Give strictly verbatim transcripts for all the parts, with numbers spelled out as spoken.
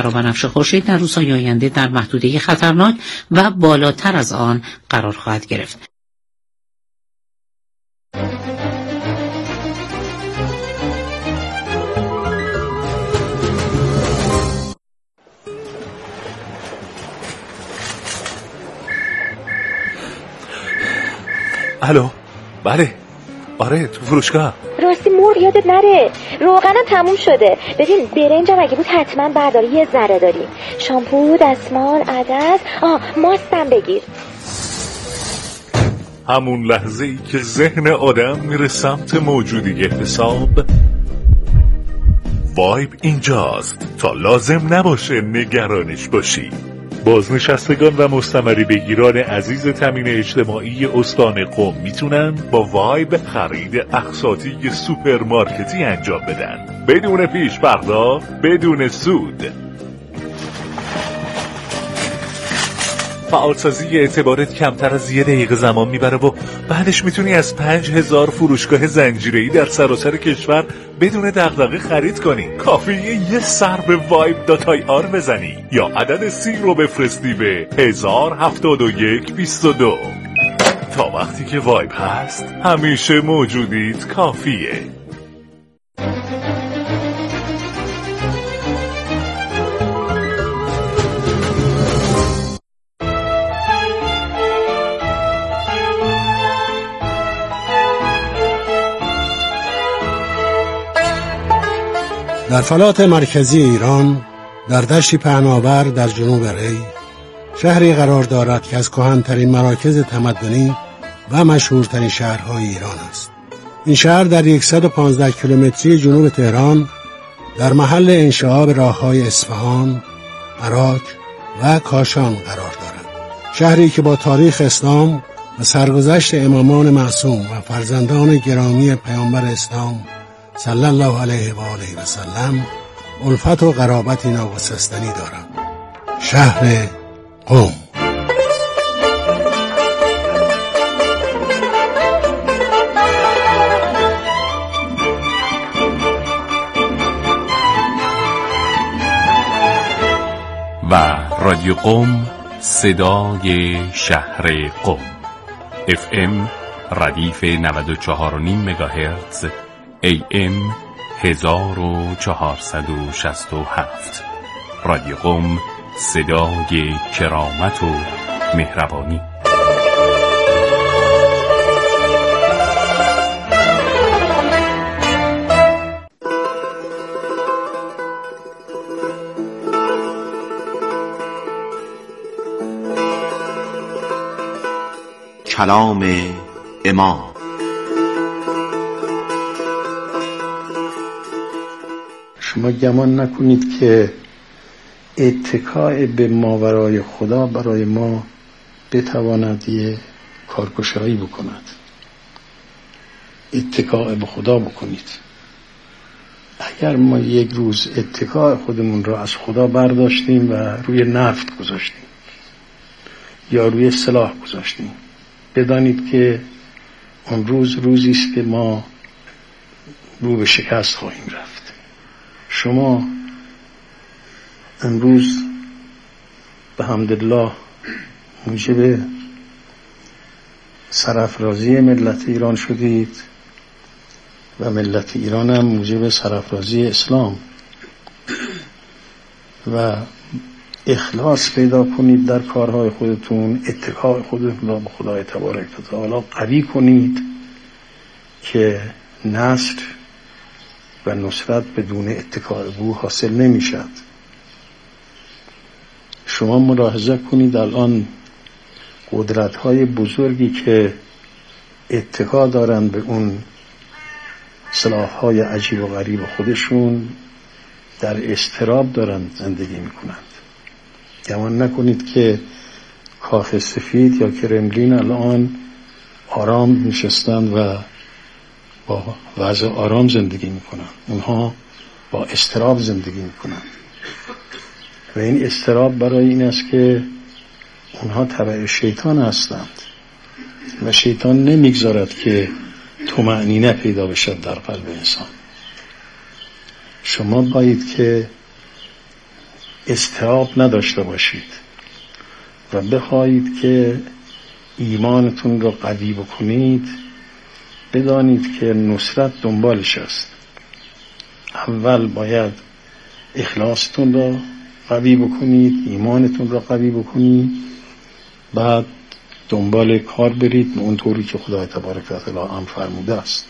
فرابنفش خورشید در روزهای آینده در محدوده خطرناک و بالاتر از آن قرار خواهد گرفت. الو، بله، آره تو فروشگاه. راستی مرغ یادت نره، روغنم تموم شده. ببین برنجم اگه بود حتما برداری، یه ذره داریم. شامپو، دستمال، عدس، آه ماستم بگیر. همون لحظه ای که ذهن آدم میره سمت موجودی حساب، وایب اینجاست تا لازم نباشه نگرانش باشی. بازنشستگان و مستمری بگیران عزیز تامین اجتماعی استان قم میتونن با وایب خرید اقساطی سوپرمارکتی انجام بدن بدون پیش پرداخت، بدون سود. فعالسازی اعتبارت کمتر از یه دقیقه زمان میبره و بعدش میتونی از پنج هزار فروشگاه زنجیره‌ای در سراسر کشور بدون دغدغه خرید کنی. کافیه یه سر به وایب دات آی آر بزنی یا عدد سی رو بفرستی به هزار هفتاد و یک بیست و دو. تا وقتی که وایب هست همیشه موجودیت کافیه. در فلات مرکزی ایران، در دشتی پهناور در جنوب ری، شهری قرار دارد که از کهن‌ترین مراکز تمدنی و مشهورترین شهرهای ایران است. این شهر در صد و پانزده کیلومتری جنوب تهران در محل انشعاب راه‌های اصفهان، عراق و کاشان قرار دارد. شهری که با تاریخ اسلام و سرگذشت امامان معصوم و فرزندان گرامی پیامبر اسلام صلی الله علیه و آله و سلم الفت و قرابتی ناگسستنی دارد. شهر قم. و رادیو قم، صدای شهر قم، اف ام ردیف نود و چهار و نیم مگاهرتز، ای ام هزار و چهارصد و شصت و هفت. رادیو قم، صدای کرامت و مهربانی. کلام امام. شما گمان نکنید که اتکاء به ماورای خدا برای ما بتواند یه کارگشایی بکند. اتکاء به خدا بکنید. اگر ما یک روز اتکاء خودمون را از خدا برداشتیم و روی نفت گذاشتیم یا روی سلاح گذاشتیم، بدانید که اون روز روزی است که ما رو به شکست خواهیم رفت. شما امروز به حمدالله موجب سرافرازی ملت ایران شدید و ملت ایران هم موجب سرافرازی اسلام، و اخلاص پیدا کنید در کارهای خودتون، اتکاء خودتون را به خدای تبارک و تعالی قوی کنید که نصر و نصرت بدون اتکاء به او حاصل نمی شد. شما ملاحظه کنید الان قدرت‌های بزرگی که اتکا دارند به اون سلاح‌های عجیب و غریب خودشون در اضطراب دارند زندگی می‌کنند. گمان نکنید که کاخ سفید یا کرملین الان آرام نشستند و با وضع آرام زندگی می‌کنند. اونها با اضطراب زندگی می‌کنند و این اضطراب برای این است که اونها تبع شیطان هستند و شیطان نمیگذارد که طمأنینه پیدا بشد در قلب انسان. شما باید که اضطراب نداشته باشید و بخواهید که ایمانتون رو قوی بکنید، بدانید که نصرت دنبالش است. اول باید اخلاصتون رو قوی بکنید، ایمانتون رو قوی بکنید، بعد دنبال کار برید اونطوری که خدای تبارک و تعالی هم فرموده است.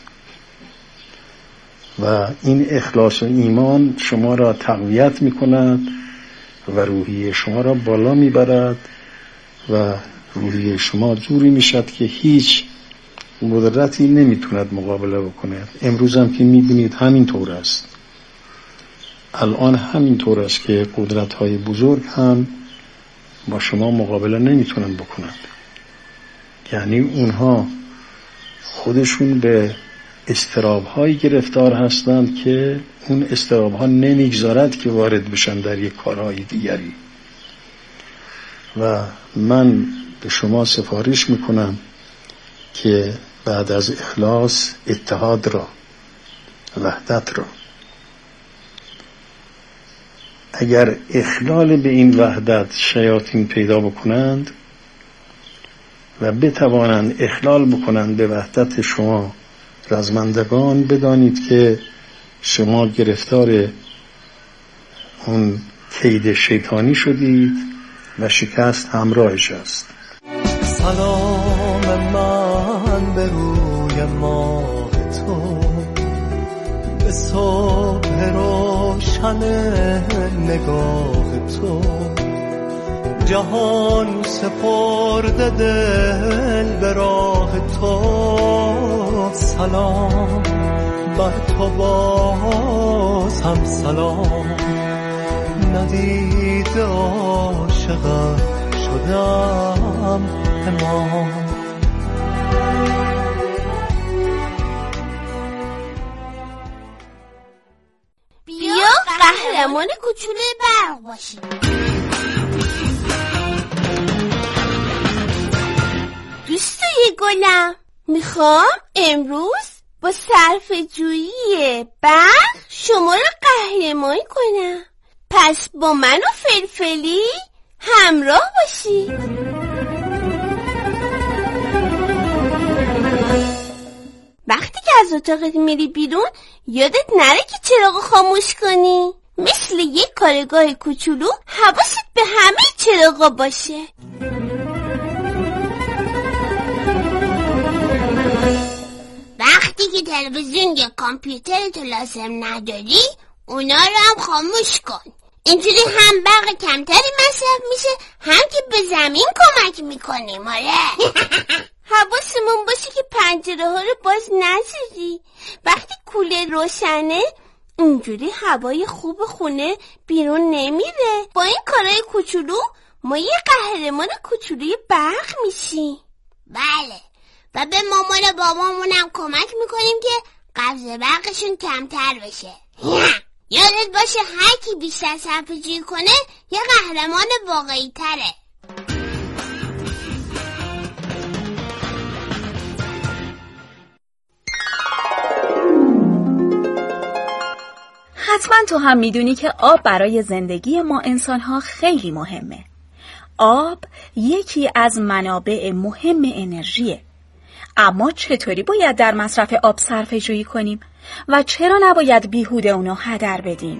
و این اخلاص و ایمان شما را تقویت می کند و روحیه شما را بالا می برد و روحیه شما جوری می شد که هیچ قدرتی نمی توند مقابله بکند. امروز هم که می بینید همین طور است، الان همین طور است که قدرت های بزرگ هم با شما مقابله نمی تونند بکنند. یعنی اونها خودشون به اضطراب هایی گرفتار هستند که اون اضطراب ها نمیگذارد که وارد بشن در یک کارهای دیگری. و من به شما سفارش میکنم که بعد از اخلاص اتحاد را، وحدت را، اگر اخلال به این وحدت شیاطین پیدا بکنند و بتوانند اخلال بکنند به وحدت شما رزمندگان، بدانید که شما گرفتار اون کید شیطانی شدید و شکست همراهش است. سلام من به روی ماه تو، به صبح روشن نگاه تو، جهان سپرده دل به راه تو. سلام بر تو باز هم سلام، ندیده عاشقت شدم امام. بیا قهرمان کوچولوی برق باشیم. دوستای گلم، میخوام امروز با صرفه‌جویی برق شما رو قهرمان کنم. پس با من و فلفلی همراه باشی. وقتی که از اتاقت میری بیرون یادت نره که چراغ خاموش کنی. مثل یک کارگاه کوچولو حواست به همه چراغا باشه. وقتی که تلویزیون یا کامپیوتر تو لازم نداری اونا رو هم خاموش کن. اینجوری هم برق کمتری مصرف میشه، هم که به زمین کمک میکنیم. آره حواسمون باشه که پنجره ها رو باز نذاری. وقتی کولر روشنه اینجوری هوای خوب خونه بیرون نمیره. با این کارهای کوچولو ما یه قهرمان کوچولوی برق میشیم. بله، و به مامان و بابامونم کمک میکنیم که قبض برقشون کمتر بشه. یادت باشه هر کی بیشتر صرفه‌جویی کنه یه قهرمان واقعی تره. حتما تو هم میدونی که آب برای زندگی ما انسان‌ها خیلی مهمه. آب یکی از منابع مهم انرژیه. اما چطوری باید در مصرف آب صرفه‌جویی کنیم و چرا نباید بیهوده اونو هدر بدیم؟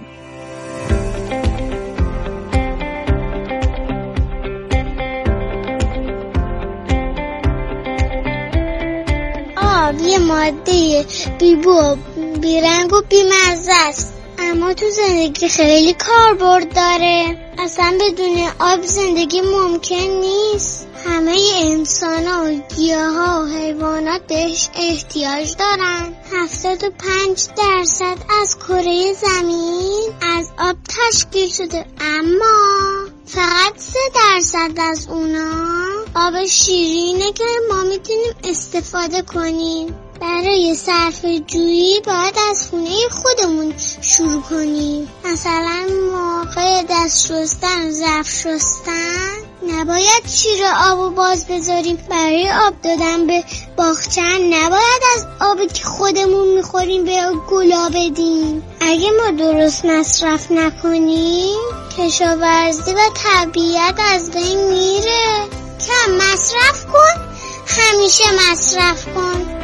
آب یه ماده بی‌بو، بیرنگ و بی‌مزه است، اما تو زندگی خیلی کاربرد داره. اصلا بدون آب زندگی ممکن نیست. همه انسان‌ها و گیاها و حیوانات بهش احتیاج دارن. هفتاد و پنج درصد از کره زمین از آب تشکیل شده، اما فقط سه درصد از اونا آب شیرینه که ما میتونیم استفاده کنیم. برای صرفه‌جویی باید از خونه خودمون شروع کنیم. مثلا موقع دست شستن و ظرف شستن نباید شیر آبو باز بذاریم برای آب دادن به باغچه. نباید از آبی که خودمون میخوریم به گلا بدیم. اگه ما درست مصرف نکنیم کشاورزی و طبیعت از بین میره. کم مصرف کن، همیشه مصرف کن.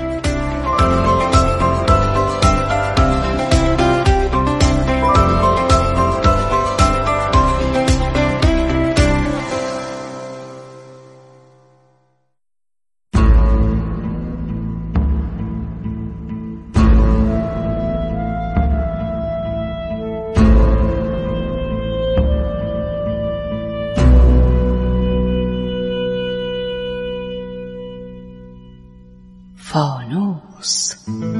فانوس.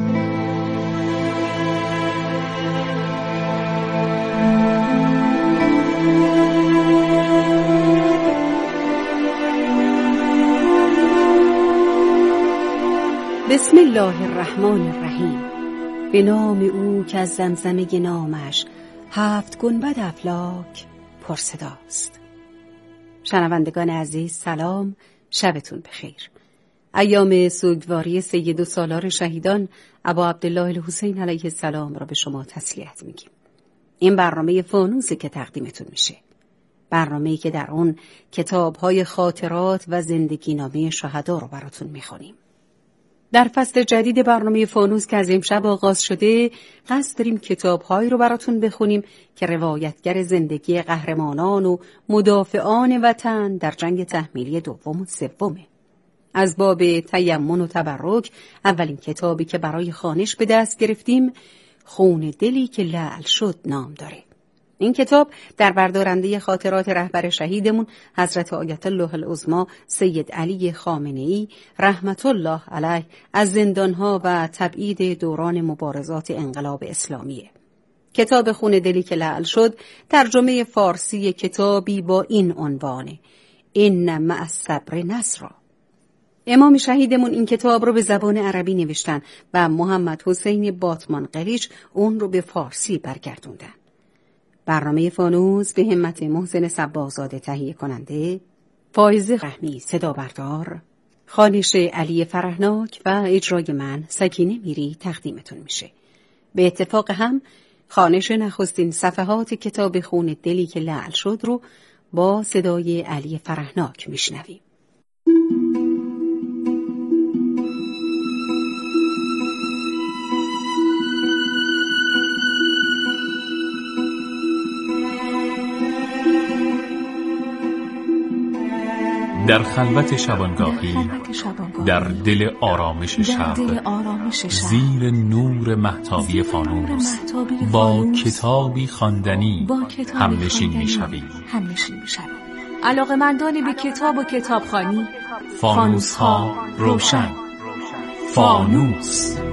بسم الله الرحمن الرحیم. به نام او که از زمزمه نامش هفت گنبد افلاک پرصداست. شنوندگان عزیز سلام، شبتون بخیر. ایام سوگواری سید و سالار شهیدان ابا عبدالله الحسین علیه السلام را به شما تسلیت میگیم. این برنامه فانوسی که تقدیمتون میشه، برنامه‌ای که در اون کتاب‌های خاطرات و زندگی نامه شهدا رو براتون میخونیم. در فصل جدید برنامه فانوس که از امشب آغاز شده، قصد داریم کتاب‌هایی رو براتون بخونیم که روایتگر زندگی قهرمانان و مدافعان وطن در جنگ تحمیلی دوم و سومه. از باب تیمن و تبرک، اولین کتابی که برای خوانش به دست گرفتیم خون دلی که لعل شد نام داره. این کتاب در بردارنده خاطرات رهبر شهیدمون حضرت آیت الله العظمی سید علی خامنه‌ای رحمت الله علیه از زندانها و تبعید دوران مبارزات انقلاب اسلامیه. کتاب خون دلی که لعل شد ترجمه فارسی کتابی با این عنوانه: ان مع الصبر نصرا. امام شهیدمون این کتاب رو به زبان عربی نوشتن و محمد حسین باتمان قریش اون رو به فارسی برگردوندن. برنامه فانوس به همت محسن صباغزاده تهیه کننده، فایزه رحمی صدا بردار، خوانش علی فرهناک و اجرای من سکینه میری تقدیمتون میشه. به اتفاق هم خوانش نخستین صفحات کتاب خون دلی که لعل شد رو با صدای علی فرهناک میشنویم. در خلوت شبانگاهی، در دل آرامش شب، زیر نور مهتابی فانوس، با کتابی خواندنی همنشین می‌شویم. علاقه‌مندانی به کتاب و کتابخوانی، فانوس ها روشن. فانوس.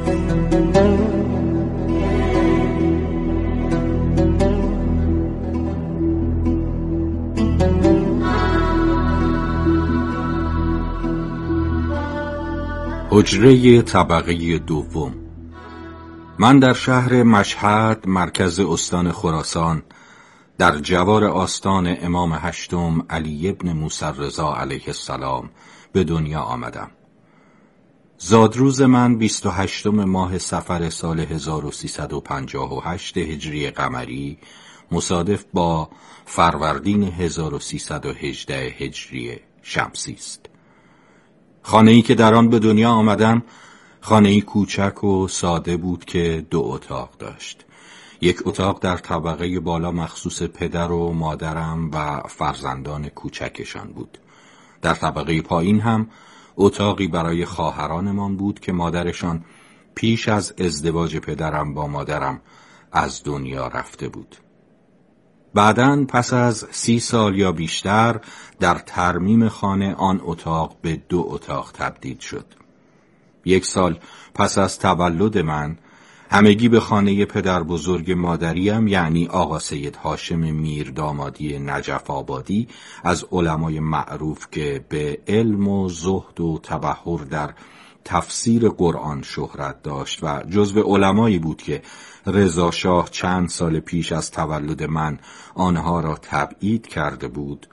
حجره طبقه دوم. من در شهر مشهد مرکز استان خراسان در جوار آستان امام هشتم علی ابن موسی رضا علیه السلام به دنیا آمدم. زادروز من بیست و هشتم ماه صفر سال هزار و سیصد و پنجاه و هشت هجری قمری مصادف با فروردین هزار و سیصد و هجده هجری شمسی است. خانه‌ای که در آن به دنیا آمدم خانه‌ای کوچک و ساده بود که دو اتاق داشت. یک اتاق در طبقه بالا مخصوص پدر و مادرم و فرزندان کوچکشان بود. در طبقه پایین هم اتاقی برای خواهرانمان بود که مادرشان پیش از ازدواج پدرم با مادرم از دنیا رفته بود. بعداً پس از سی سال یا بیشتر در ترمیم خانه آن اتاق به دو اتاق تبدیل شد. یک سال پس از تولد من همگی به خانه پدر بزرگ مادریم یعنی آقا سید هاشم میر دامادی نجف آبادی از علمای معروف که به علم و زهد و تبحر در تفسیر قرآن شهرت داشت و جزو علمایی بود که رضا شاه چند سال پیش از تولد من آنها را تبعید کرده بود،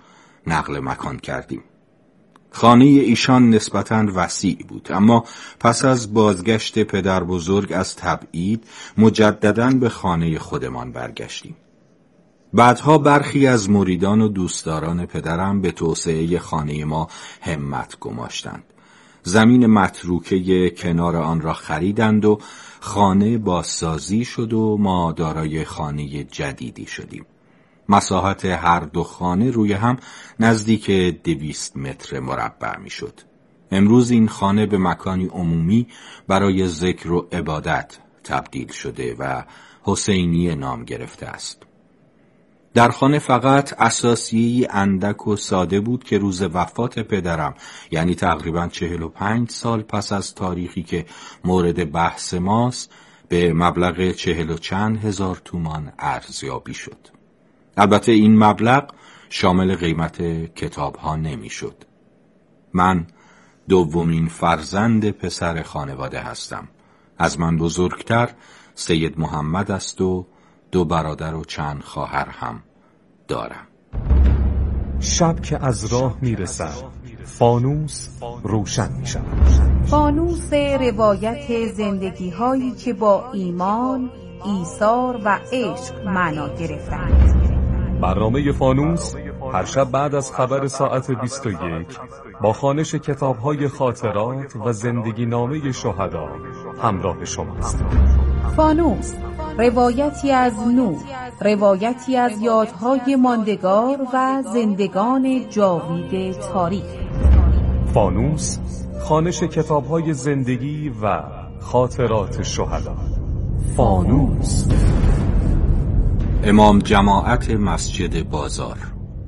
نقل مکان کردیم. خانه ایشان نسبتاً وسیع بود، اما پس از بازگشت پدر بزرگ از تبعید مجدداً به خانه خودمان برگشتیم. بعدها برخی از مریدان و دوستداران پدرم به توسعه خانه ما همت گماشتند. زمین متروکه کنار آن را خریدند و خانه بازسازی شد و ما دارای خانه جدیدی شدیم. مساحت هر دو خانه روی هم نزدیک دویست متر مربع می شد. امروز این خانه به مکانی عمومی برای ذکر و عبادت تبدیل شده و حسینیه نام گرفته است. در خانه فقط اساسیه‌ای اندک و ساده بود که روز وفات پدرم، یعنی تقریباً چهل و پنج سال پس از تاریخی که مورد بحث ماست، به مبلغ چهل و چند هزار تومان ارزیابی شد. البته این مبلغ شامل قیمت کتاب ها نمی شد. من دومین فرزند پسر خانواده هستم. از من بزرگتر سید محمد است و دو برادر و چند خواهر هم دارم. شب که از راه می رسد فانوس روشن می شود. فانوس روایت زندگی هایی که با ایمان، ایثار و عشق معنا گرفتند. برنامه فانوس هر شب بعد از خبر ساعت بیست و یک با خوانش کتاب‌های خاطرات و زندگی نامه شهدا همراه شماست. فانوس، روایتی از نور، روایتی از یادهای ماندگار و زندگان جاوید تاریخ. فانوس، خوانش کتاب‌های زندگی و خاطرات شهدا. فانوس. امام جماعت مسجد بازار.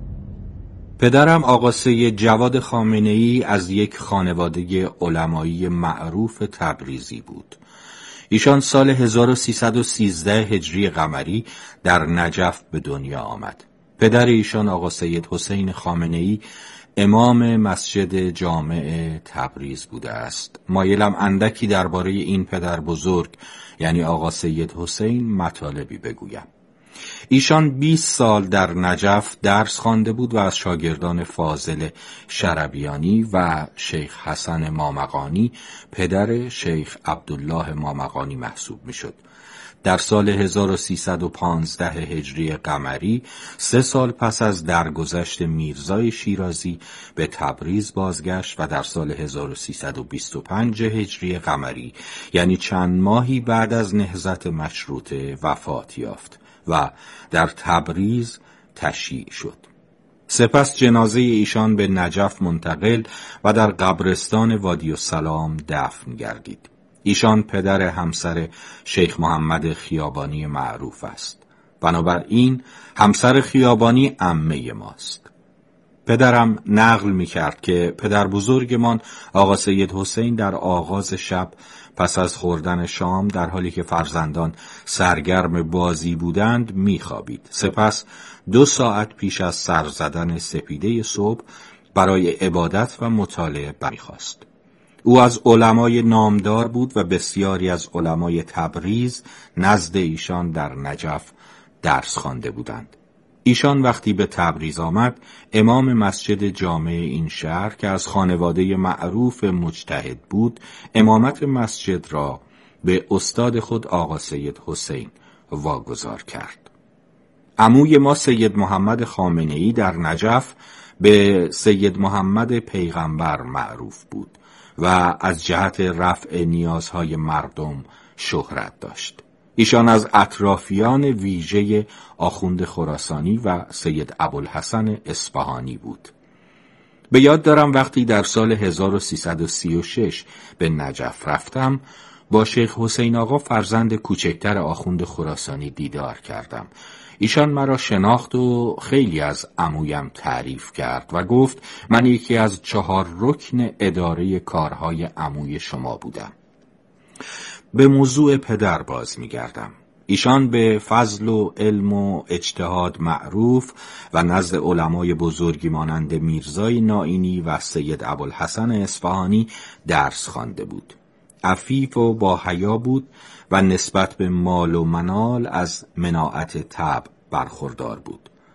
پدرم آقا سید جواد خامنه‌ای از یک خانواده علمایی معروف تبریزی بود. ایشان سال هزار و سیصد و سیزده هجری قمری در نجف به دنیا آمد. پدر ایشان آقا سید حسین خامنه‌ای امام مسجد جامع تبریز بوده است. مایلم اندکی درباره این پدر بزرگ یعنی آقا سید حسین مطالبی بگویم. ایشان بیست سال در نجف درس خوانده بود و از شاگردان فاضل شربیانی و شیخ حسن مامقانی پدر شیخ عبدالله مامقانی محسوب می شد. در سال هزار و سیصد و پانزده هجری قمری، سه سال پس از درگذشت میرزای شیرازی به تبریز بازگشت و در سال هزار و سیصد و بیست و پنج هجری قمری، یعنی چند ماهی بعد از نهضت مشروطه، وفات یافت و در تبریز تشییع شد. سپس جنازه ایشان به نجف منتقل و در قبرستان وادی السلام دفن گردید. ایشان پدر همسر شیخ محمد خیابانی معروف است. بنابراین همسر خیابانی عمه ماست. پدرم نقل می کرد که پدر بزرگمان آقا سید حسین در آغاز شب پس از خوردن شام در حالی که فرزندان سرگرم بازی بودند می خوابید. سپس دو ساعت پیش از سر زدن سپیده صبح برای عبادت و مطالعه برمیخواست. او از علمای نامدار بود و بسیاری از علمای تبریز نزد ایشان در نجف درس خوانده بودند. ایشان وقتی به تبریز آمد، امام مسجد جامع این شهر که از خانواده معروف مجتهد بود، امامت مسجد را به استاد خود آقا سید حسین واگذار کرد. عموی ما سید محمد خامنه‌ای در نجف به سید محمد پیغمبر معروف بود و از جهت رفع نیازهای مردم شهرت داشت. ایشان از اطرافیان ویژه آخوند خراسانی و سید ابوالحسن اصفهانی بود. به یاد دارم وقتی در سال هزار و سیصد و سی و شش به نجف رفتم، با شیخ حسین آقا فرزند کوچکتر آخوند خراسانی دیدار کردم. ایشان مرا شناخت و خیلی از عمویم تعریف کرد و گفت من یکی از چهار رکن اداره کارهای عموی شما بودم. به موضوع پدر باز می‌گردم. ایشان به فضل و علم و اجتهاد معروف و نزد علمای بزرگی مانند میرزای نائینی و سید ابوالحسن اصفهانی درس خوانده بود. عفیف و با حیا بود و نسبت به مال و منال از مناعت طبع برخوردار بود.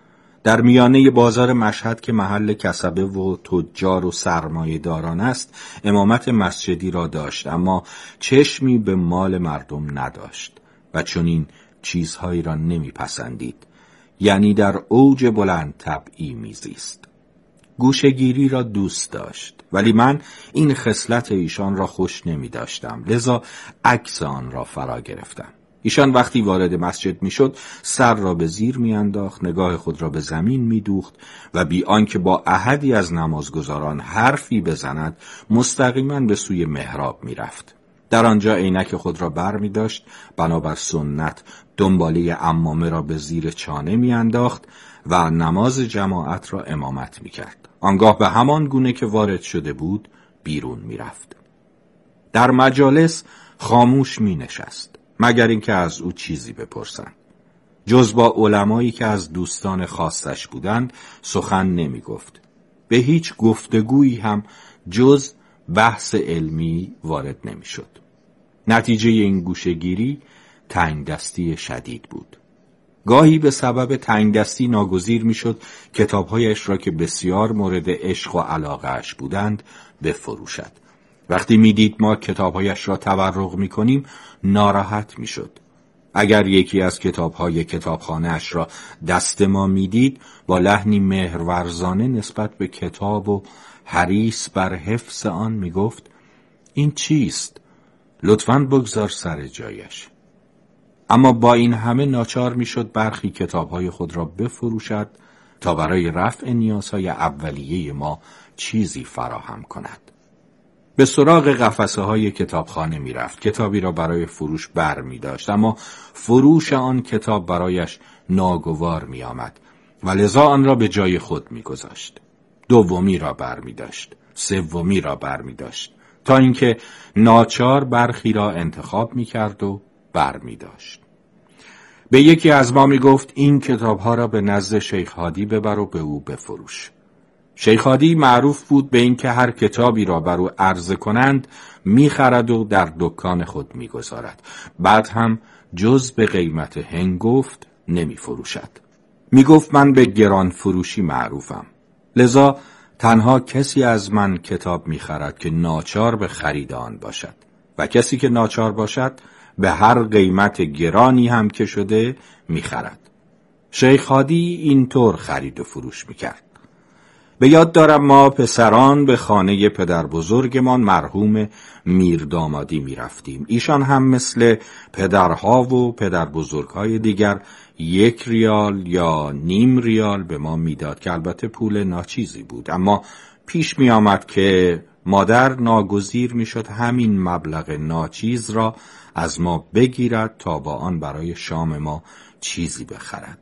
در میانه بازار مشهد که محل کسبه و تجار و سرمایه داران است امامت مسجدی را داشت، اما چشمی به مال مردم نداشت و چنین چیزهایی را نمیپسندید، یعنی در اوج بلند طبعی میزیست. گوشه‌گیری را دوست داشت، ولی من این خصلت ایشان را خوش نمی داشتم، لذا عکس آن را فرا گرفتم. ایشان وقتی وارد مسجد می شد سر را به زیر می انداخت، نگاه خود را به زمین می دوخت و بی آنکه با احدی از نمازگزاران حرفی بزند مستقیما به سوی محراب می رفت. در آنجا عینک خود را بر می داشت، بنابر سنت دنباله عمامه را به زیر چانه می انداخت و نماز جماعت را امامت می کرد. آنگاه به همان گونه که وارد شده بود بیرون می رفت. در مجالس خاموش می نشست، مگر اینکه از او چیزی بپرسند. جز با علمایی که از دوستان خاصش بودند سخن نمی گفت. به هیچ گفتگویی هم جز بحث علمی وارد نمی شد. نتیجه این گوشه‌گیری تنگ دستی شدید بود. گاهی به سبب تنگ دستی ناگزیر می شد کتابهایش را که بسیار مورد عشق و علاقه اش بودند بفروشد. وقتی می دید ما کتابهایش را تورق می کنیم ناراحت می شد. اگر یکی از کتابهای کتابخانه اش را دست ما می دید با لحنی مهرورزانه نسبت به کتاب و حریص بر حفظ آن می گفت این چیست؟ لطفاً بگذار سر جایش. اما با این همه ناچار می شد برخی کتابهای خود را بفروشد تا برای رفع نیازهای اولیه ما چیزی فراهم کند. به سراغ قفسه های کتابخانه می رفت، کتابی را برای فروش بر می داشت، اما فروش آن کتاب برایش ناگوار می آمد و لذا آن را به جای خود می گذاشت. دومی را بر می داشت، سومی را بر می داشت، تا اینکه ناچار برخی را انتخاب می کرد و بر می داشت. به یکی از ما می گفت این کتابها را به نزد شیخ هادی ببر و به او بفروش. شیخ هادی معروف بود به این که هر کتابی را بر او عرضه کنند می خرد و در دکان خود می گذارد. بعد هم جز به قیمت هنگفت نمی فروشد. می گفت من به گران فروشی معروفم، لذا تنها کسی از من کتاب می خرد که ناچار به خرید آن باشد و کسی که ناچار باشد به هر قیمت گرانی هم که شده می خرد. شیخ هادی اینطور خرید و فروش می کرد. به یاد دارم ما پسران به خانه پدر بزرگمان مرحوم میردامادی می رفتیم. ایشان هم مثل پدرها و پدر بزرگهای دیگر یک ریال یا نیم ریال به ما میداد که البته پول ناچیزی بود، اما پیش می آمد که مادر ناگزیر می شد همین مبلغ ناچیز را از ما بگیرد تا با آن برای شام ما چیزی بخرد.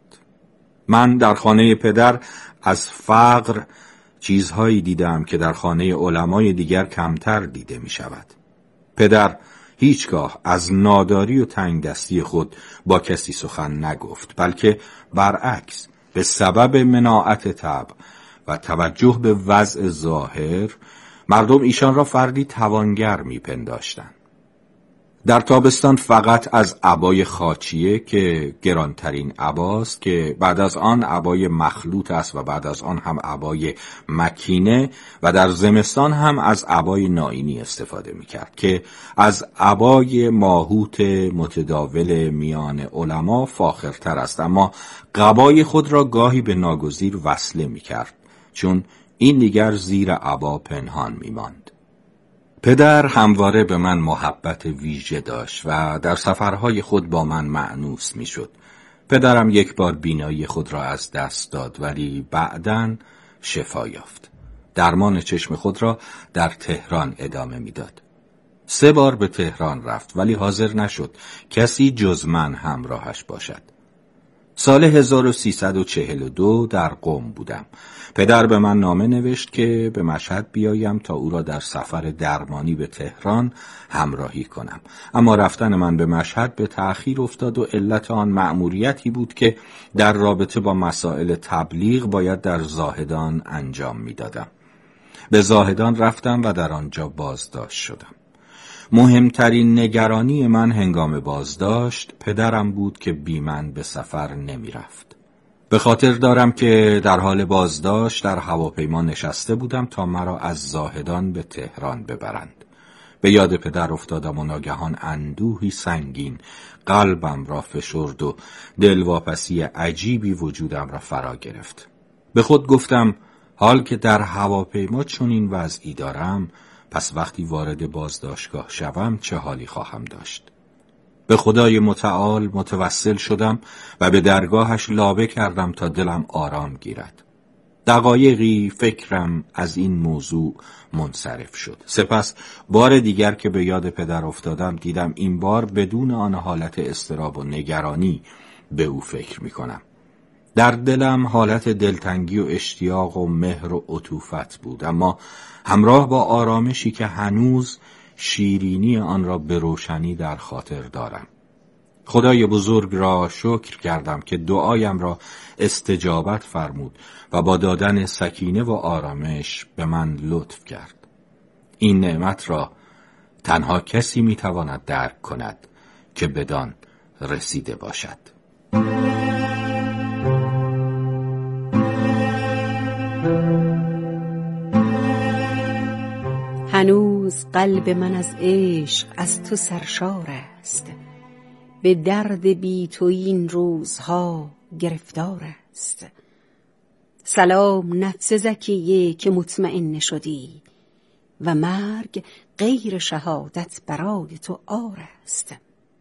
من در خانه پدر از فقر چیزهایی دیدم که در خانه علمای دیگر کمتر دیده می شود. پدر هیچگاه از ناداری و تنگ دستی خود با کسی سخن نگفت، بلکه برعکس به سبب مناعت طبع و توجه به وضع ظاهر مردم ایشان را فردی توانگر می پنداشتند. در تابستان فقط از عبای خاچیه که گرانترین عباست، که بعد از آن عبای مخلوط است و بعد از آن هم عبای مکینه، و در زمستان هم از عبای نائینی استفاده می‌کرد که از عبای ماهوت متداول میان علما فاخرتر است، اما قبای خود را گاهی به ناگزیر وصله می‌کرد چون این دیگر زیر عبا پنهان می‌ماند. پدر همواره به من محبت ویژه داشت و در سفرهای خود با من مأنوس می شد. پدرم یک بار بینایی خود را از دست داد ولی بعداً شفا یافت. درمان چشم خود را در تهران ادامه می داد. سه بار به تهران رفت ولی حاضر نشد کسی جز من همراهش باشد. سال هزار و سیصد و چهل و دو در قم بودم. پدر به من نامه نوشت که به مشهد بیایم تا او را در سفر درمانی به تهران همراهی کنم، اما رفتن من به مشهد به تأخیر افتاد و علت آن مأموریتی بود که در رابطه با مسائل تبلیغ باید در زاهدان انجام میدادم. به زاهدان رفتم و در آنجا بازداشت شدم. مهمترین نگرانی من هنگام بازداشت پدرم بود که بی من به سفر نمی رفت. به خاطر دارم که در حال بازداشت در هواپیما نشسته بودم تا مرا از زاهدان به تهران ببرند. به یاد پدر افتادم و ناگهان اندوهی سنگین قلبم را فشرد و دلواپسی عجیبی وجودم را فرا گرفت. به خود گفتم حال که در هواپیما چنین وضعی دارم، پس وقتی وارد بازداشتگاه شوم چه حالی خواهم داشت؟ به خدای متعال متوسل شدم و به درگاهش لابه کردم تا دلم آرام گیرد. دقایقی فکرم از این موضوع منصرف شد. سپس بار دیگر که به یاد پدر افتادم دیدم این بار بدون آن حالت اضطراب و نگرانی به او فکر می کنم. در دلم حالت دلتنگی و اشتیاق و مهر و عطوفت بود، اما همراه با آرامشی که هنوز شیرینی آن را به روشنی در خاطر دارم. خدای بزرگ را شکر کردم که دعایم را استجابت فرمود و با دادن سکینه و آرامش به من لطف کرد. این نعمت را تنها کسی میتواند درک کند که بدان رسیده باشد. هنوز قلب من از عشق از تو سرشار است، به درد بی تو این روزها گرفتار است. سلام نفس زکیه که مطمئن شدی و مرگ غیر شهادت برای تو عار است.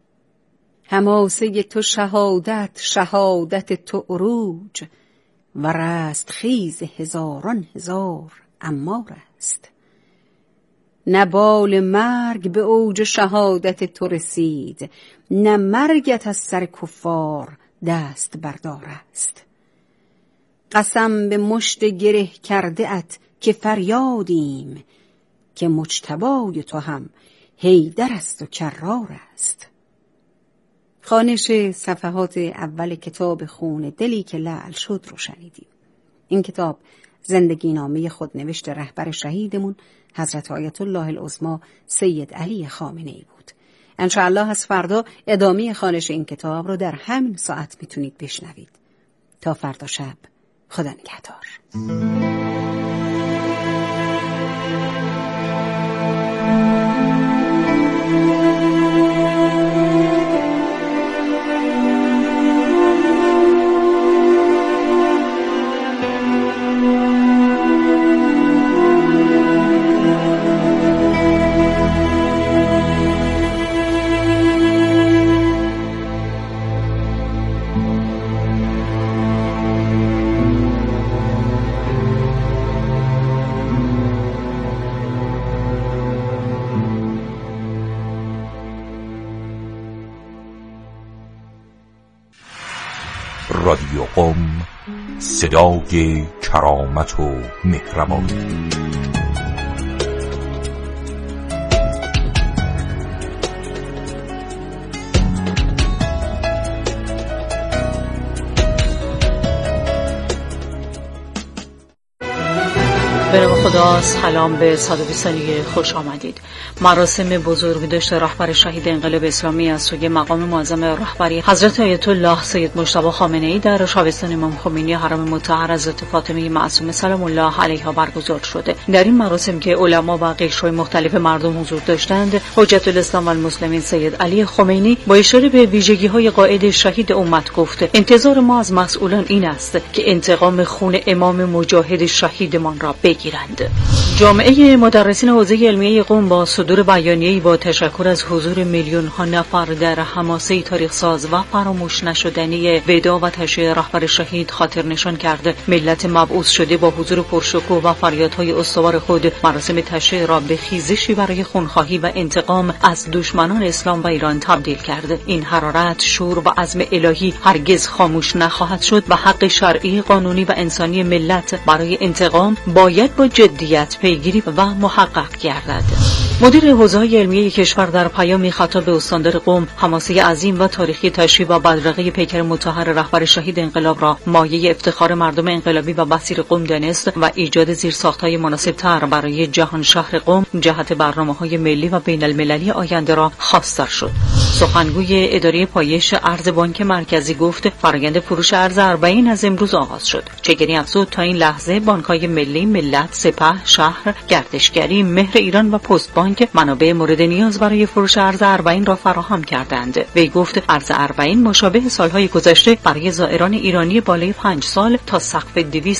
حماسه تو شهادت، شهادت تو عروج و رست خیز هزاران هزار امار است. نه بال مرگ به اوج شهادت تو رسید، نه مرگت از سر کفار دست بردار است. قسم به مشت گره کرده ات که فریادیم، که مجتبای تو هم حیدر است و کرار است. خوانش صفحات اول کتاب خون دلی که لعل شد رو شنیدیم. این کتاب زندگی نامه خودنوشت رهبر شهیدمون حضرت آیت الله العظمی سید علی خامنه‌ای بود. انشاءالله از فردا ادامه خوانش این کتاب رو در همین ساعت میتونید بشنوید. تا فردا شب، خدا نگهدار. رادیو قم، صدای کرامت و مهربانی. به نام خدا، سلام به صد و بیست ثانیه خوش آمدید. مراسم بزرگداشت رهبر شهید انقلاب اسلامی از سوی مقام معظم رهبری حضرت آیت الله سید مجتبی خامنه‌ای در شبستان امام خمینی حرم مطهر حضرت فاطمه معصومه سلام الله علیها برگزار شده. در این مراسم که علما و قشرهای مختلف مردم حضور داشتند، حجت الاسلام و المسلمین سید علی خمینی با اشاره به ویژگی‌های قائد شهید امت گفت: انتظار ما از مسئولان این است که انتقام خون امام مجاهد شهیدمان را بگیرند. جامعه مدرسین حوزه علمیه قم با صدور بیانیه‌ای با تشکر از حضور میلیون‌ها نفر در حماسه تاریخ ساز و فراموش نشدنی ودا و تشییع رهبر شهید خاطر نشان کرده ملت مبعوث شده با حضور پرشکوه و فریادهای استوار خود مراسم تشییع را به خیزشی برای خونخواهی و انتقام از دشمنان اسلام و ایران تبدیل کرده. این حرارت، شور و عزم الهی هرگز خاموش نخواهد شد و حق شرعی، قانونی و انسانی ملت برای انتقام باید باید با جدیت پیگیری و محقق گردد. مدیر حوزه‌های علمی کشور در پیامی خطاب به استاندار قم حماسه عظیم و تاریخی تشریف و بدرقه پیکر مطهر رهبر شهید انقلاب را مایه افتخار مردم انقلابی و بصیر قم دانست و ایجاد زیرساخت‌های مناسب‌تر برای جهان شهر قم جهت برنامه‌های ملی و بین‌المللی آینده را خواستار شد. سخنگوی اداره پایش ارز بانک مرکزی گفت فرآیند فروش ارز اربعین از امروز آغاز شد. چگونی افزود تا این لحظه بانک‌های ملی، ملت، سپه، شهر، گردشگری، مهر ایران و پست بانک منابع مورد نیاز برای فروش ارز اربعین را فراهم کردند. وی گفت ارز اربعین مشابه سالهای گذشته برای زائران ایرانی بالای پنج سال تا سقف دویست